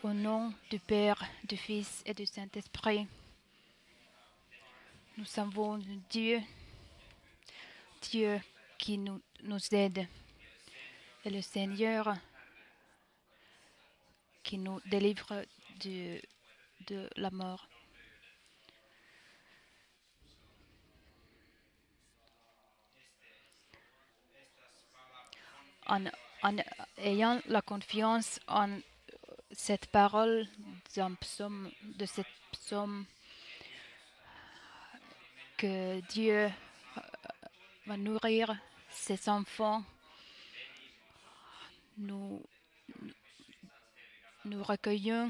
Au nom du Père, du Fils et du Saint-Esprit, nous savons Dieu, Dieu qui nous aide, et le Seigneur qui nous délivre de la mort. En, en ayant la confiance en cette parole de cette psaume, que Dieu va nourrir ses enfants, nous, nous recueillons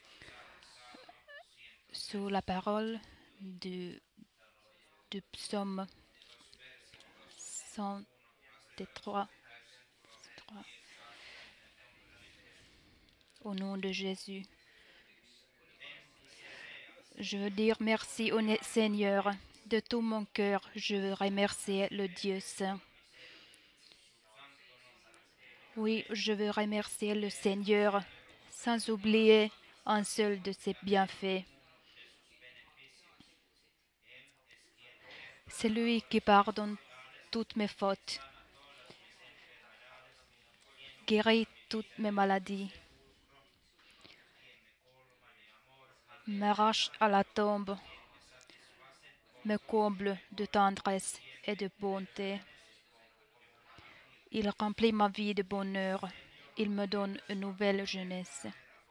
sous la parole du psaume 103. Au nom de Jésus, je veux dire merci au Seigneur. De tout mon cœur, je veux remercier le Dieu Saint. Oui, je veux remercier le Seigneur sans oublier un seul de ses bienfaits. C'est lui qui pardonne toutes mes fautes, guérit toutes mes maladies, m'arrache à la tombe, me comble de tendresse et de bonté. Il remplit ma vie de bonheur, il me donne une nouvelle jeunesse.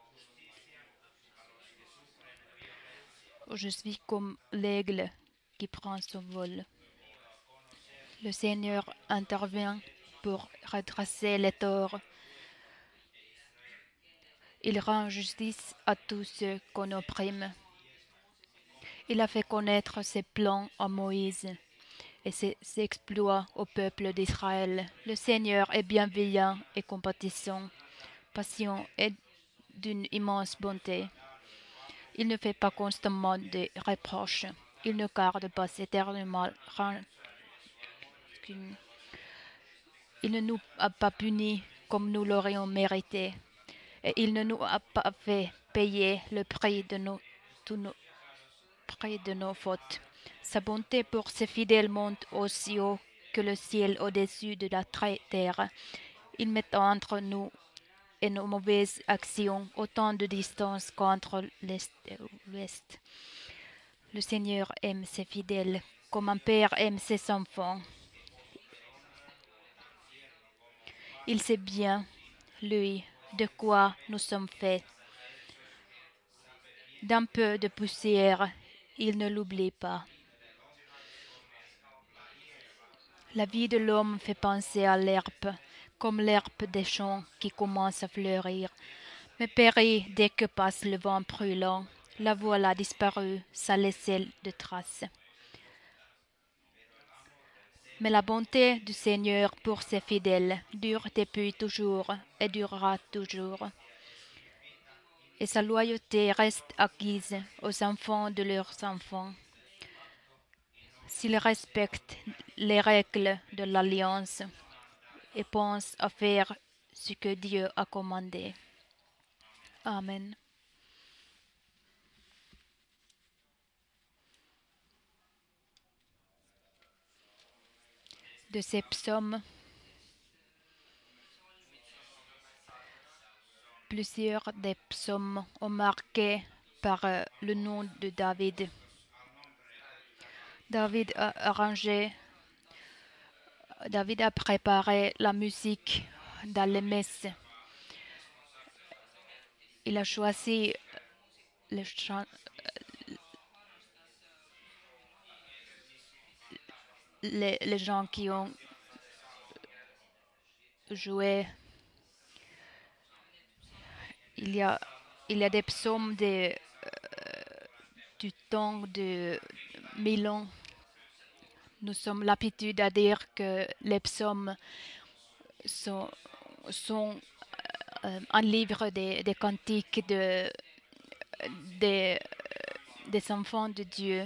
Je suis comme l'aigle qui prend son vol. Le Seigneur intervient pour redresser les torts. Il rend justice à tous ceux qu'on opprime. Il a fait connaître ses plans à Moïse et ses exploits au peuple d'Israël. Le Seigneur est bienveillant et compatissant, patient et d'une immense bonté. Il ne fait pas constamment des reproches. Il ne garde pas éternellement rancune. Il ne nous a pas punis comme nous l'aurions mérité. Et il ne nous a pas fait payer le prix de nos fautes. Sa bonté pour ses fidèles monte aussi haut que le ciel au-dessus de la terre. Il met entre nous et nos mauvaises actions autant de distance qu'entre l'Est et l'Ouest. Le Seigneur aime ses fidèles comme un père aime ses enfants. Il sait bien, lui, de quoi nous sommes faits. D'un peu de poussière, il ne l'oublie pas. La vie de l'homme fait penser à l'herbe, comme l'herbe des champs qui commence à fleurir, mais périt dès que passe le vent brûlant. La voilà disparue, sans laisser de traces. Mais la bonté du Seigneur pour ses fidèles dure depuis toujours et durera toujours. Et sa loyauté reste acquise aux enfants de leurs enfants, s'ils respectent les règles de l'alliance et pensent à faire ce que Dieu a commandé. Amen. De ces psaumes, plusieurs des psaumes ont marqué par le nom de David. David a préparé la musique dans les messes. Il a choisi les, les gens qui ont joué. Il y a, il y a des psaumes du temps de Milan. Nous sommes l'habitude à dire que les psaumes sont un livre des cantiques des, des enfants de Dieu.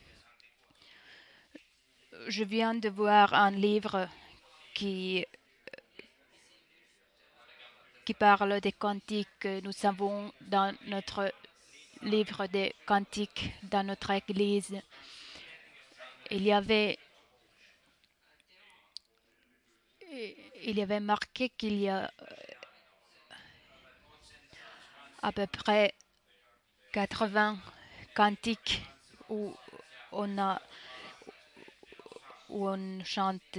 Je viens de voir un livre qui qui parle des cantiques que nous avons dans notre livre des cantiques dans notre église. Il y avait, il y avait marqué qu'il y a à peu près 80 cantiques où on a, où on chante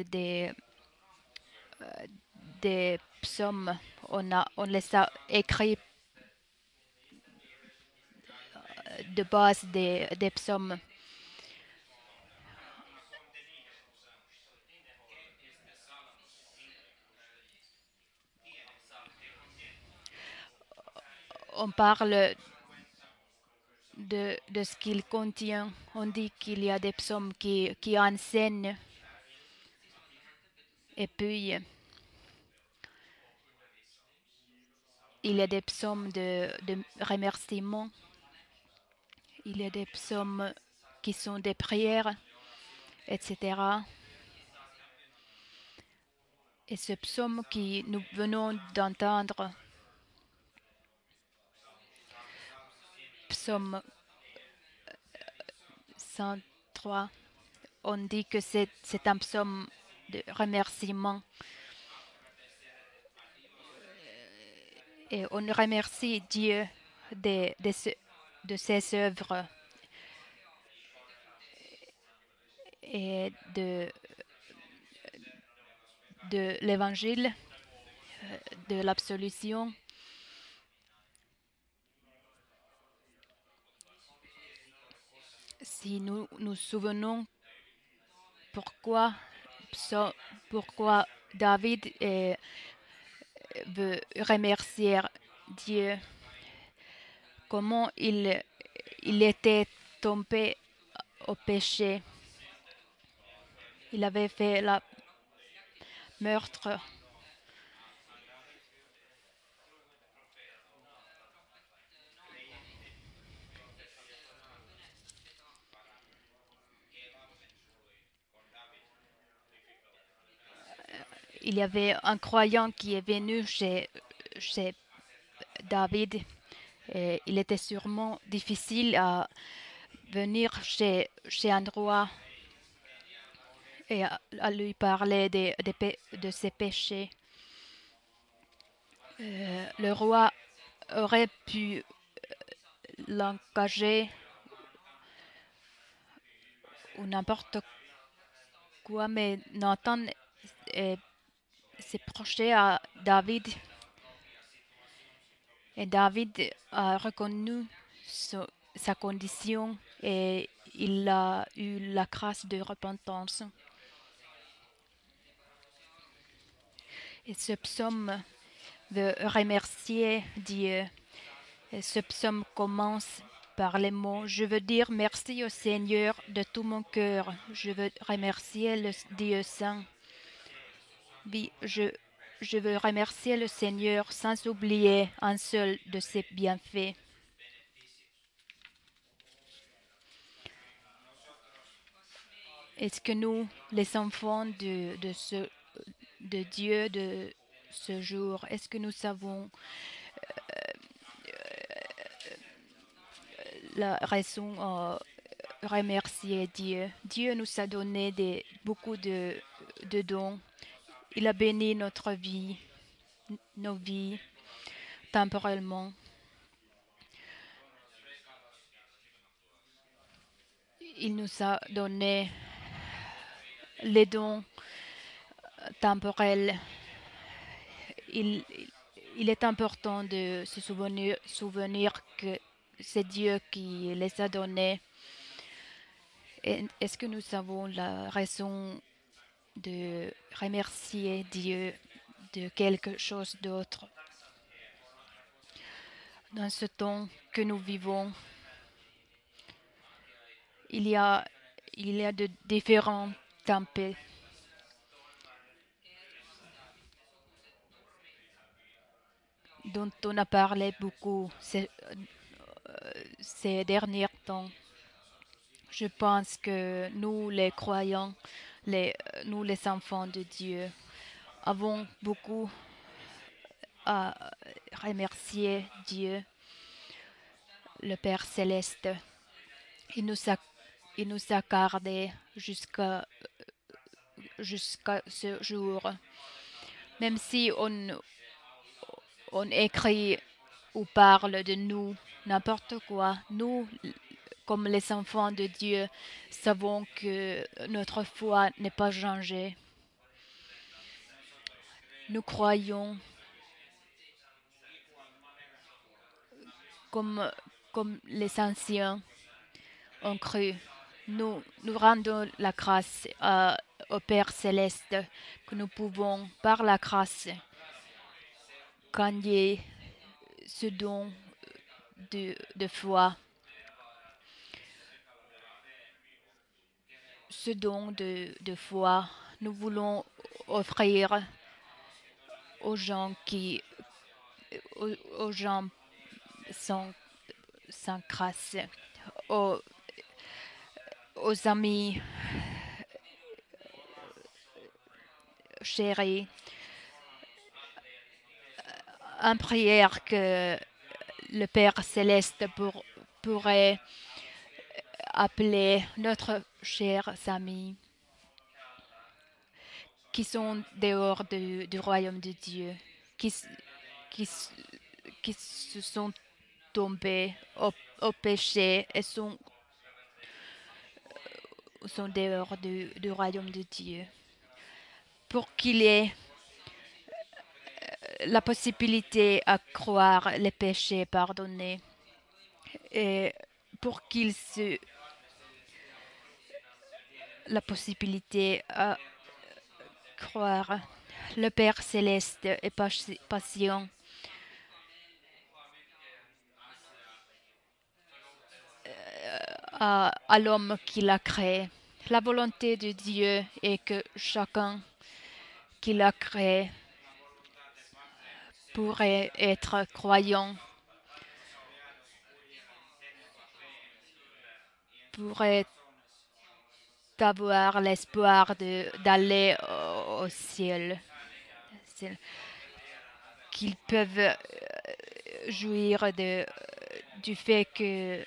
des psaumes. On les a écrits de base des psaumes. On parle de ce qu'il contient. On dit qu'il y a des psaumes qui enseignent et puis il y a des psaumes de remerciement. Il y a des psaumes qui sont des prières, etc. Et ce psaume que nous venons d'entendre, psaume 103, on dit que c'est un psaume de remerciement. Et on remercie Dieu de ses œuvres et de l'évangile, de l'absolution. Si nous nous souvenons pourquoi, pourquoi David veut remercier Dieu, comment il était tombé au péché. Il avait fait le meurtre. Il y avait un croyant qui est venu chez David. Et il était sûrement difficile à venir chez un roi et à lui parler de ses péchés. Le roi aurait pu l'engager ou n'importe quoi, mais Nathan s'est proché à David et David a reconnu sa condition et il a eu la grâce de repentance. Et ce psaume veut remercier Dieu. Et ce psaume commence par les mots: je veux dire merci au Seigneur de tout mon cœur. Je veux remercier le Dieu Saint. Oui, je veux remercier le Seigneur sans oublier un seul de ses bienfaits. Est-ce que nous, les enfants de Dieu de ce jour, est-ce que nous savons la raison remercier Dieu? Dieu nous a donné beaucoup de dons. Il a béni notre vie, nos vies, temporellement. Il nous a donné les dons temporels. Il, il est important de se souvenir que c'est Dieu qui les a donnés. Est-ce que nous avons la raison de remercier Dieu de quelque chose d'autre? Dans ce temps que nous vivons, il y a, de différents tempêtes dont on a parlé beaucoup ces derniers temps. Je pense que nous, les croyants, nous, les enfants de Dieu, avons beaucoup à remercier Dieu, le Père céleste. Il nous a, il nous a gardés jusqu'à ce jour. Même si on écrit ou parle de nous, n'importe quoi, nous, comme les enfants de Dieu, savons que notre foi n'est pas changée. Nous croyons comme, comme les anciens ont cru. Nous rendons la grâce au Père céleste que nous pouvons, par la grâce, gagner ce don de foi, ce don de foi. Nous voulons offrir aux gens aux gens sans grâce, aux, aux amis chéris, en prière que le Père céleste pourrait appeler notre chers amis qui sont dehors du royaume de Dieu, qui, qui, qui se sont tombés au péché et sont dehors du royaume de Dieu. Pour qu'il ait la possibilité à croire les péchés pardonnés et pour qu'il se la possibilité à croire le Père céleste est patient à l'homme qui l'a créé. La volonté de Dieu est que chacun qui l'a créé pourrait être croyant, pourrait avoir l'espoir d'aller au ciel, qu'ils peuvent jouir du fait que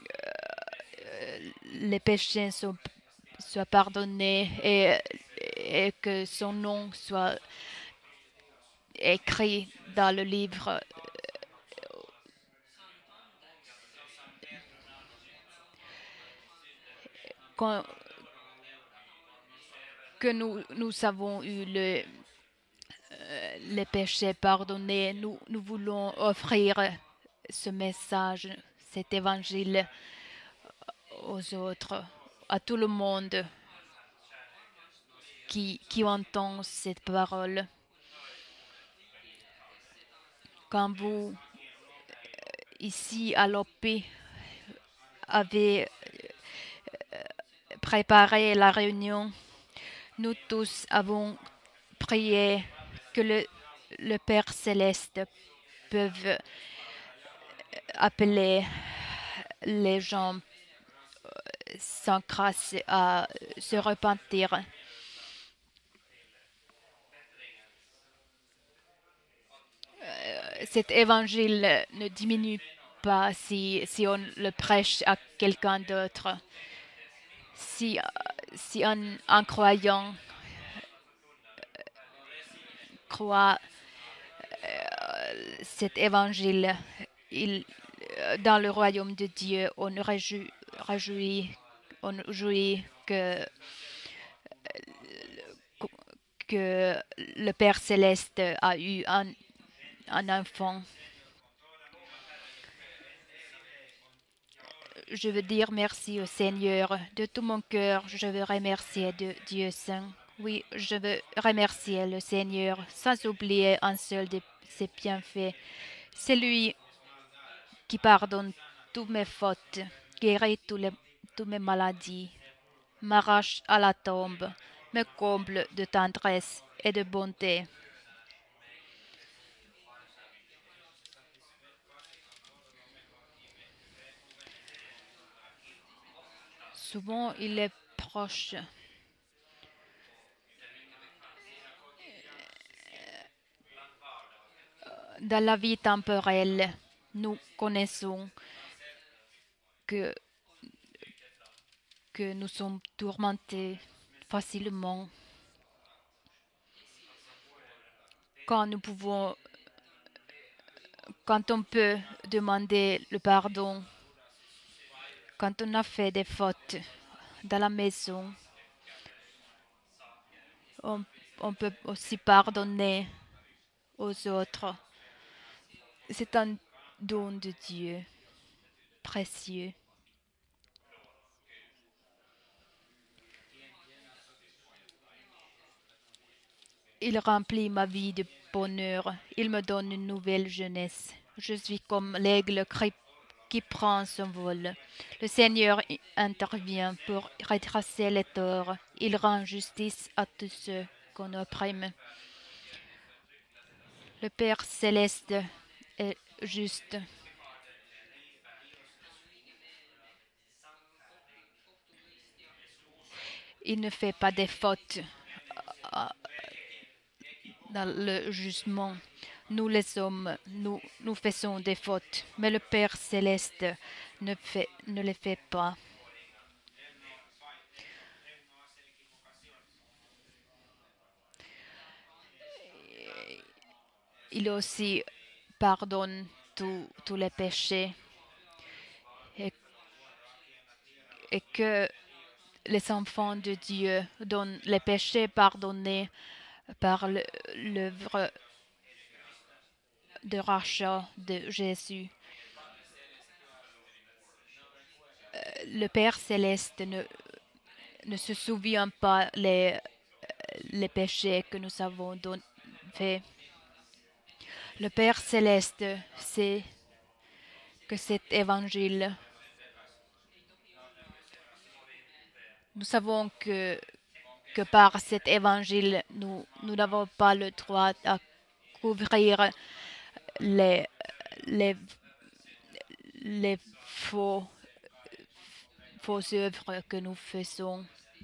les péchés soient pardonnés et que son nom soit écrit dans le livre quand, que nous avons eu les péchés pardonnés. Nous voulons offrir ce message, cet évangile aux autres, à tout le monde qui entend cette parole. Quand vous, ici à l'OP, avez préparé la réunion, nous tous avons prié que le Père céleste peut appeler les gens sans grâce à se repentir. Cet évangile ne diminue pas si on le prêche à quelqu'un d'autre. Si un croyant croit cet évangile, dans le royaume de Dieu, on jouit que le Père céleste a eu un enfant. Je veux dire merci au Seigneur de tout mon cœur. Je veux remercier Dieu Saint. Oui, je veux remercier le Seigneur sans oublier un seul de ses bienfaits. C'est lui qui pardonne toutes mes fautes, guérit toutes mes maladies, m'arrache à la tombe, me comble de tendresse et de bonté. Souvent, il est proche. Dans la vie temporelle, nous connaissons que, que nous sommes tourmentés facilement quand nous pouvons, quand on peut demander le pardon, quand on a fait des fautes dans la maison, on, on peut aussi pardonner aux autres. C'est un don de Dieu précieux. Il remplit ma vie de bonheur. Il me donne une nouvelle jeunesse. Je suis comme l'aigle qui prend son vol. Le Seigneur intervient pour retracer les torts. Il rend justice à tous ceux qu'on opprime. Le Père céleste est juste. Il ne fait pas des fautes dans le jugement. Nous les hommes, nous faisons des fautes, mais le Père céleste ne les fait pas. Il aussi pardonne tous les péchés et, et que les enfants de Dieu donnent les péchés pardonnés par l'œuvre de rachat de Jésus. Le Père céleste ne se souvient pas les péchés que nous avons faits. Le Père céleste sait que cet évangile, nous savons que par cet évangile, nous n'avons pas le droit à couvrir les, les, les fausses œuvres que nous faisons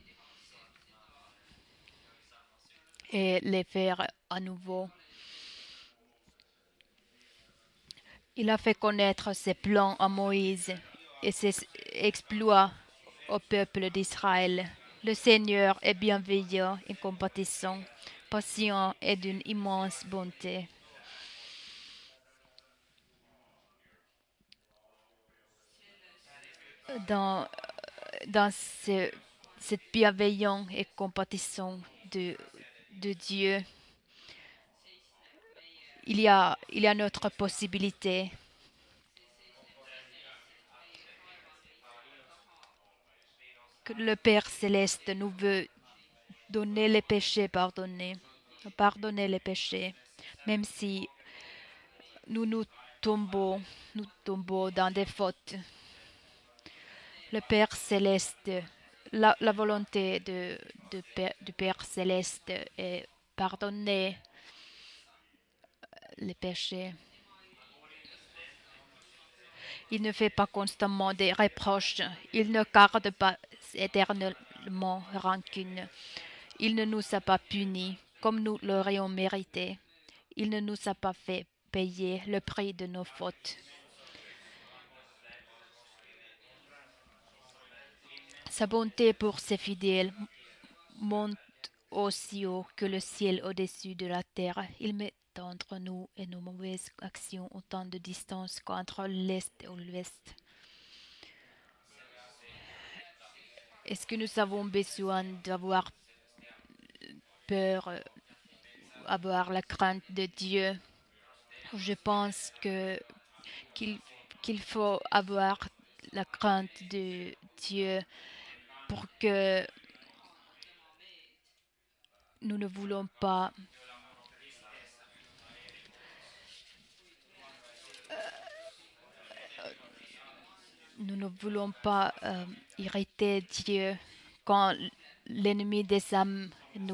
et les faire à nouveau. Il a fait connaître ses plans à Moïse et ses exploits au peuple d'Israël. Le Seigneur est bienveillant et compatissant, patient et d'une immense bonté. Dans, dans cette bienveillance et compatissant de Dieu, il y a notre possibilité. Que le Père céleste nous veut donner les péchés pardonner les péchés, même si nous nous tombons dans des fautes. Le Père céleste, la volonté du Père céleste est pardonner les péchés. Il ne fait pas constamment des reproches. Il ne garde pas éternellement rancune. Il ne nous a pas punis comme nous l'aurions mérité. Il ne nous a pas fait payer le prix de nos fautes. Sa bonté pour ses fidèles monte aussi haut que le ciel au-dessus de la terre. Il met entre nous et nos mauvaises actions autant de distance qu'entre l'Est et l'Ouest. Est-ce que nous avons besoin d'avoir peur, avoir la crainte de Dieu? Je pense qu'il qu'il faut avoir la crainte de Dieu pour que nous ne voulons pas irriter Dieu quand l'ennemi des âmes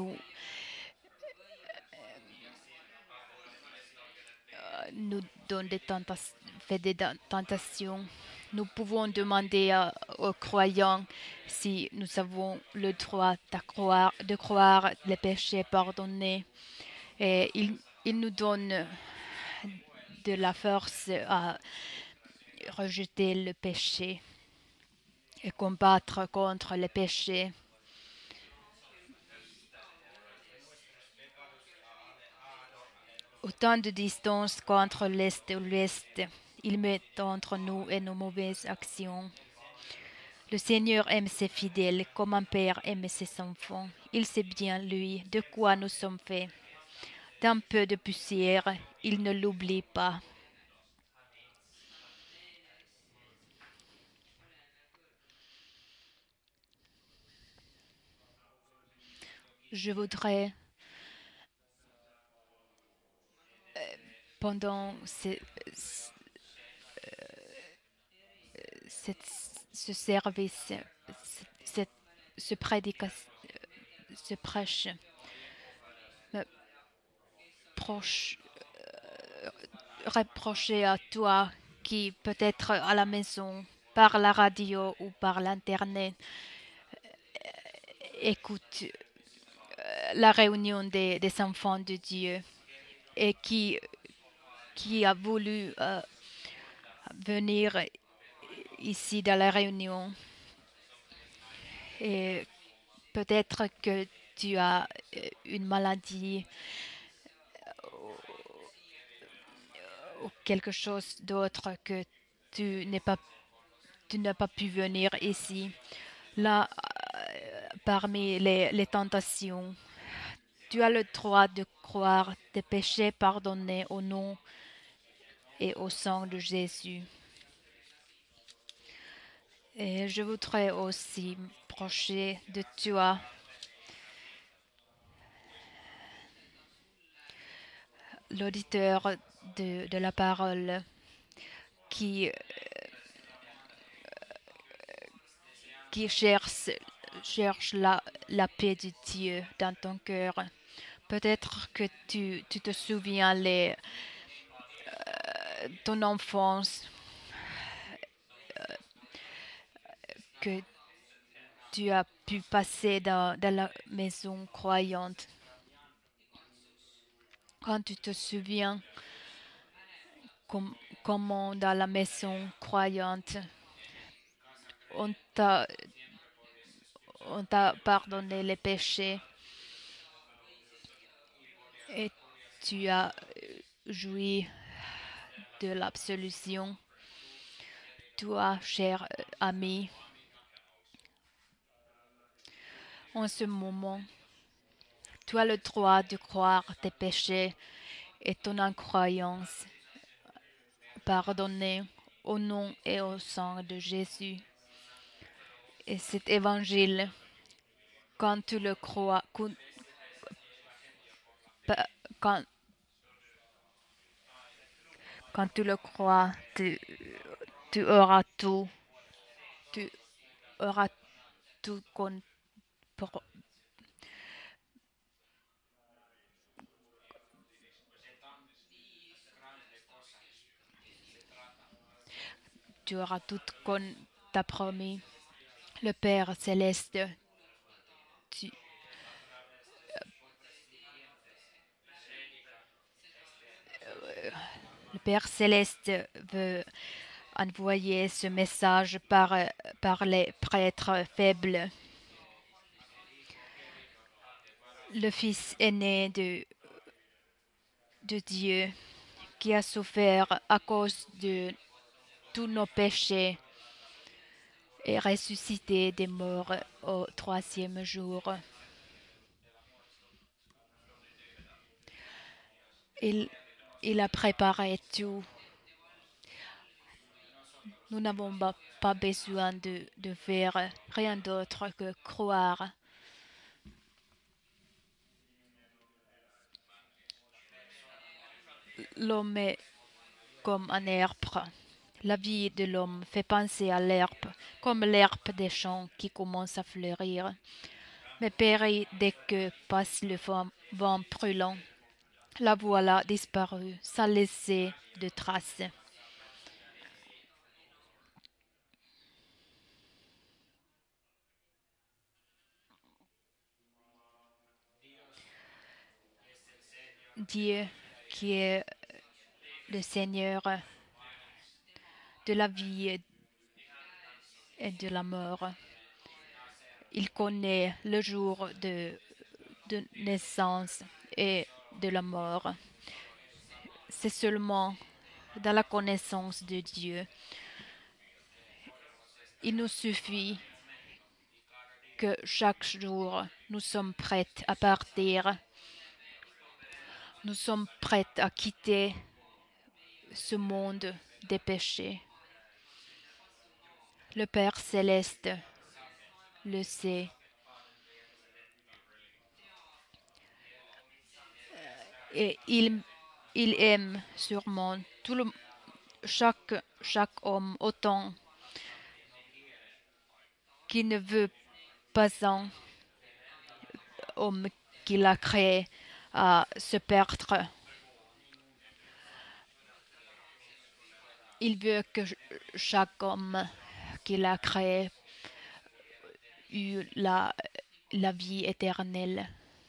nous donne fait des tentations. Nous pouvons demander aux croyants si nous avons le droit de croire les péchés pardonnés. Et il nous donne de la force à rejeter le péché et combattre contre le péché. Autant de distance qu'entre l'Est et l'Ouest, il met entre nous et nos mauvaises actions. Le Seigneur aime ses fidèles comme un père aime ses enfants. Il sait bien, lui, de quoi nous sommes faits. D'un peu de poussière, il ne l'oublie pas. Je voudrais, pendant ce service, cette, ce, ce prêche, me proche, reprocher à toi qui peut-être à la maison, par la radio ou par l'internet, écoute la réunion des enfants de Dieu et qui a voulu venir ici dans la réunion. Et peut-être que tu as une maladie ou quelque chose d'autre que tu n'as pas pu venir ici. Là, parmi les tentations, tu as le droit de croire tes péchés pardonnés au nom et au sang de Jésus. Et je voudrais aussi procher de toi l'auditeur de la parole qui, qui cherche la paix de Dieu dans ton cœur. Peut-être que tu te souviens ton enfance, que tu as pu passer dans la maison croyante. Quand tu te souviens comment dans la maison croyante on t'a on t'a pardonné les péchés et tu as joui de l'absolution. Toi, cher ami, en ce moment, tu as le droit de croire tes péchés et ton incroyance pardonnée au nom et au sang de Jésus. Et cet évangile, quand tu le crois, quand, quand tu le crois, tu auras tout. Tu auras tout tu auras tout qu'on t'a promis. Le Père céleste, tu- le Père céleste veut envoyer ce message par les prêtres faibles. Le Fils aîné de Dieu qui a souffert à cause de tous nos péchés et ressuscité des morts au troisième jour. Il, il a préparé tout. Nous n'avons pas besoin de faire rien d'autre que croire. L'homme est comme un herbe. La vie de l'homme fait penser à l'herbe, comme l'herbe des champs qui commence à fleurir, mais périt dès que passe le vent brûlant. La voilà disparue, sans laisser de traces. Dieu, qui est le Seigneur de la vie et de la mort. Il connaît le jour de naissance et de la mort. C'est seulement dans la connaissance de Dieu. Il nous suffit que chaque jour, nous sommes prêts à partir. Nous sommes prêts à quitter ce monde des péchés. Le Père céleste le sait. Et il aime sûrement chaque homme autant qu'il ne veut pas un homme qu'il a créé à se perdre. Il veut que chaque homme qu'il a créé ait la vie éternelle.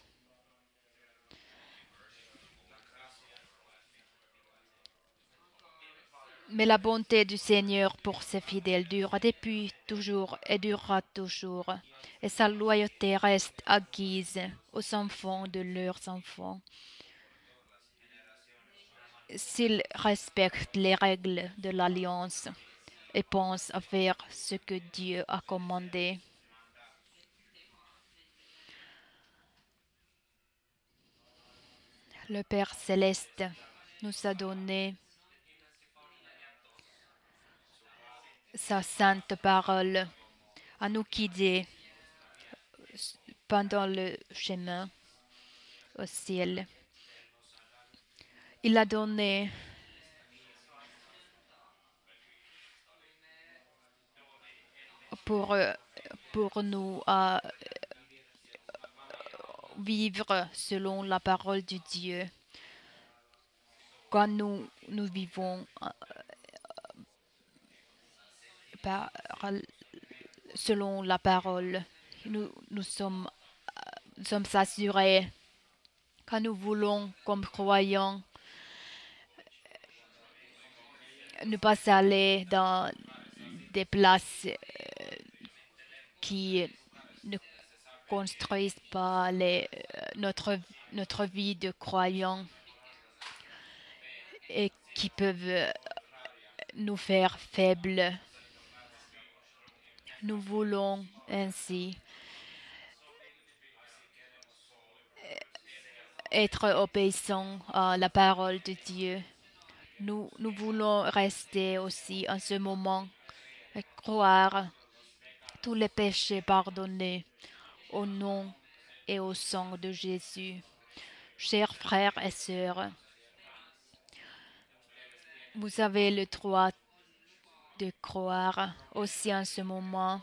Mais la bonté du Seigneur pour ses fidèles dure depuis toujours et durera toujours, et sa loyauté reste acquise aux enfants de leurs enfants, s'ils respectent les règles de l'alliance et pensent à faire ce que Dieu a commandé. Le Père céleste nous a donné sa sainte parole à nous guider pendant le chemin au ciel. Il a donné pour, pour nous à vivre selon la parole de Dieu. Quand nous vivons selon la parole, nous sommes assurés. Quand nous voulons, comme croyants, ne pas aller dans des places qui ne construisent pas notre vie de croyants et qui peuvent nous faire faibles. Nous voulons ainsi être obéissants à la parole de Dieu. Nous voulons rester aussi en ce moment et croire tous les péchés pardonnés au nom et au sang de Jésus. Chers frères et sœurs, vous avez le droit de croire aussi en ce moment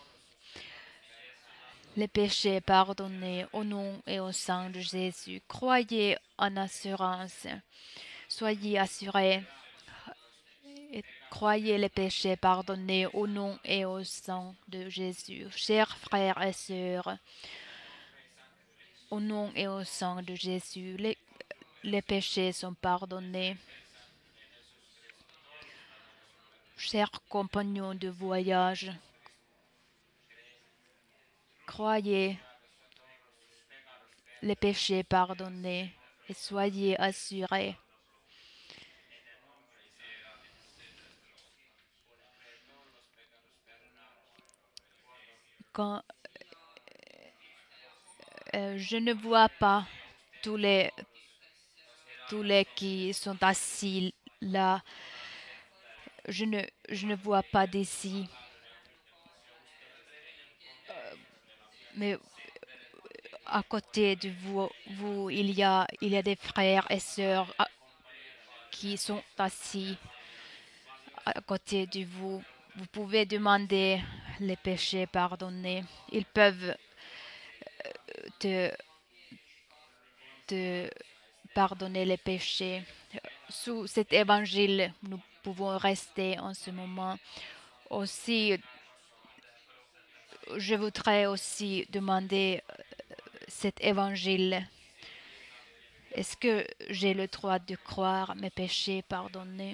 les péchés pardonnés au nom et au sang de Jésus. Croyez en assurance. Soyez assurés et croyez les péchés pardonnés au nom et au sang de Jésus. Chers frères et sœurs, au nom et au sang de Jésus, les péchés sont pardonnés. Chers compagnons de voyage, croyez les péchés pardonnés et soyez assurés. Quand je ne vois pas tous les qui sont assis là, je ne vois pas d'ici. Mais à côté de vous, il y a des frères et sœurs qui sont assis à côté de vous. Vous pouvez demander les péchés pardonnés. Ils peuvent te, te pardonner les péchés. Sous cet évangile, nous pouvons rester en ce moment. Aussi, je voudrais aussi demander cet évangile Est-ce que j'ai le droit de croire mes péchés pardonnés?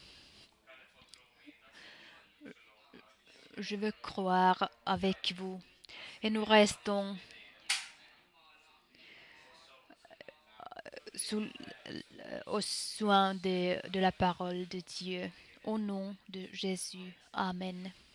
Je veux croire avec vous. Et nous restons sous, au soin de la parole de Dieu. Au nom de Jésus. Amen.